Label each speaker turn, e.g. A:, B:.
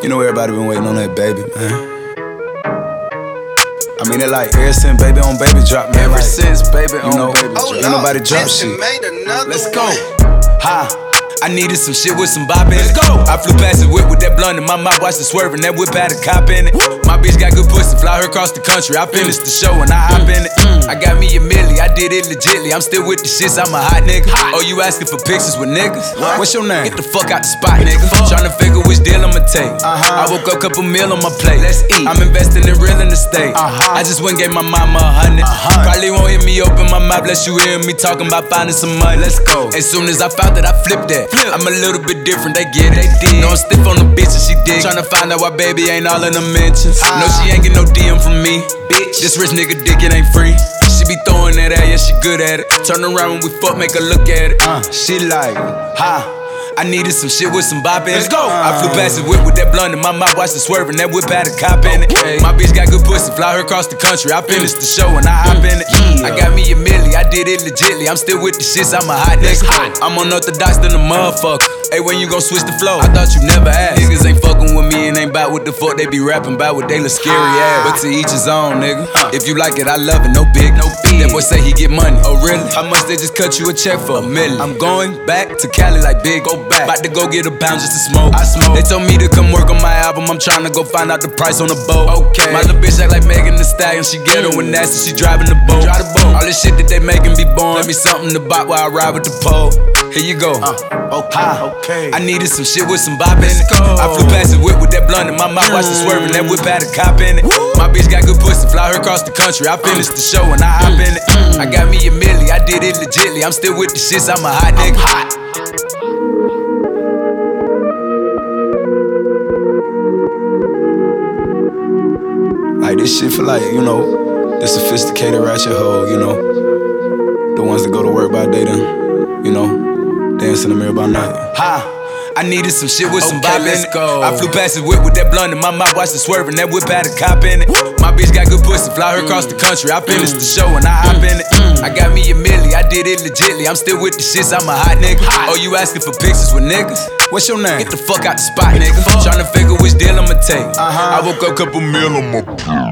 A: You know everybody been waiting on that baby, man. I mean it like ever since baby on baby drop, man.
B: Ever
A: like,
B: since baby on baby drop.
A: Ain't nobody drop shit.
B: Let's go.
A: Ha. I needed some shit with some bop in it. Let's go. I flew past the whip with that blunt in my mouth, watched it swerving. That whip had a cop in it. My bitch got good pussy, fly her across the country. I finished the show and I hop in it. I got me a milli, I did it legitly. I'm still with the shits, I'm a hot nigga. Oh, you asking for pictures with niggas? What's your name? Get the fuck out the spot, nigga. Tryna figure which deal I'ma take. I woke up, couple meal on my plate. Let's eat. I'm investing in real estate. I just went and gave my mama 100. Probably won't hear me open my mouth, unless you hear me talking about finding some money. Let's go. As soon as I found that, I flipped that. I'm a little bit different, they get it. No, I'm stiff on the bitch and she dig. Tryna find out why baby ain't all in the mentions. No, she ain't get no DM from me. Bitch, this rich nigga dick, it ain't free. She be throwing that at, yeah, she good at it. Turn around when we fuck, make her look at it. She like, ha. I needed some shit with some bop in it. Let's go. I flew past the whip with that blunt in my mouth, watched it swerving. That whip had a cop in it. My bitch got good pussy, fly her across the country. I finished the show and I hop in it. I got me a milli, I did it legitly. I'm still with the shits, I'm a hot nigga. I'm unorthodox than a motherfucker. Hey, when you gon' switch the flow? I thought you never asked. Niggas ain't fucking with me and ain't bout what the fuck they be rapping about, what they look scary ass. But to each his own, nigga. If you like it, I love it, no big. That boy say he get money. Oh really? How much they just cut you a check for? $1 million. I'm going back to Cali like big. Go back. About to go get a pound just to smoke. I smoke. They told me to come work on my album. I'm tryna go find out the price on the boat. Okay. My little bitch act like Megan Thee Stallion. She ghetto and nasty. She driving the boat. Drive the boat. All this shit that they making be born. Let me something to bop while I ride with the pole. Here you go. Okay. I needed some shit with some bop in it. I flew past the whip with that blunt in my mouth, watched it swerving. That whip had a cop in it. My bitch got good pussy, fly her across the country. I finished the show and I hop in it. I got me a milli, I did it legitly. I'm still with the shits, I'm a hot nigga. Like this shit for like, you know, the sophisticated ratchet hoe, you know. The ones that go to work by day then, you know, dance in the mirror by night. I needed some shit with some bop in it. I flew past the whip with that blunt in my mouth, watched it swerving. That whip had a cop in it. My bitch got good pussy, fly her across the country. I finished the show and I hop in it. I got me a milli, I did it legitly. I'm still with the shits, I'm a hot nigga. Oh, you asking for pictures with niggas? What's your name? Get the fuck out the spot, nigga. Tryna figure which deal I'ma take. I woke up, couple meal on my